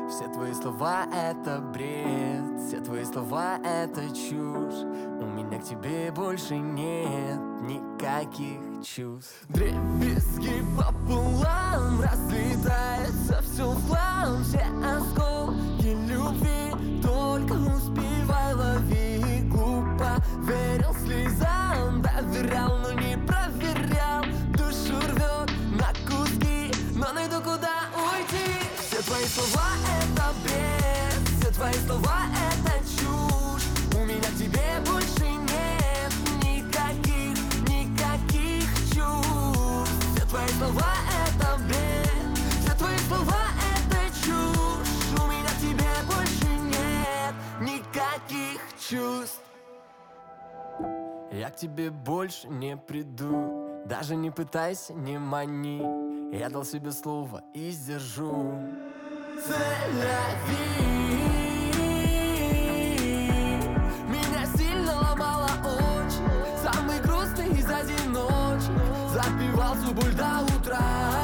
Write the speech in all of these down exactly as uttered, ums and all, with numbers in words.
Все твои слова — это бред, все твои слова — это чушь. У меня к тебе больше нет никаких чувств. Дребезги пополам, разлетается все в хлам. Все осколки любви только успевай лови. Глупо верил слезам, доверял, но не проверял. Душу рвет на куски, но найду куда уйти. Все твои слова — это бред, все твои слова — это чушь. У меня к тебе больше нет никаких, никаких чувств. Все твои слова — это бред, все твои слова — это чушь. У меня к тебе больше нет никаких чувств. Я к тебе больше не приду, даже не пытайся, не мани. Я дал себе слово и сдержу. Меня сильно ломало очень, самый грустный из одиночек. Запивал всю боль до утра.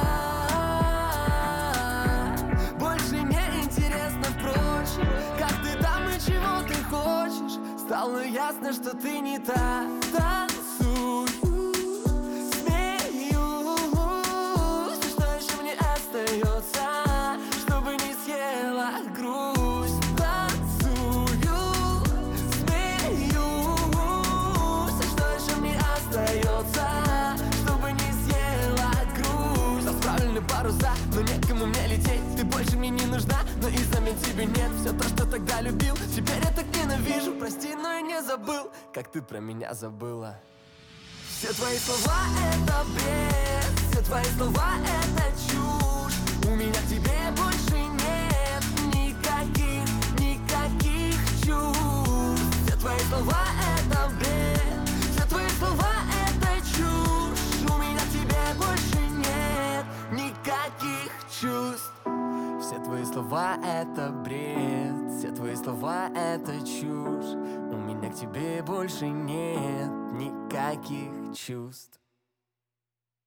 Больше не интересно, впрочем, как ты там и чего ты хочешь. Стало ясно, что ты не та. Танцую, смеюсь, и что еще мне остается, чтобы не съела грусть. Танцую, смеюсь, и что еще мне остается, чтобы не съела грусть. Расправлены паруса, но некому мне лететь. Ты больше мне не нужна, но и замен тебе нет. Все то, что тогда любил, теперь я так ненавижу. Прости, но я не забыл, как ты про меня забыла. Все твои слова — это бред, все твои слова — это чушь. У меня к тебе больше нет никаких, никаких чувств. Все твои слова — это бред, все твои слова — это чушь. У меня к тебе больше нет никаких чувств. Все твои слова — это бред, все твои слова — это чушь. У меня к тебе больше нет никаких чувств.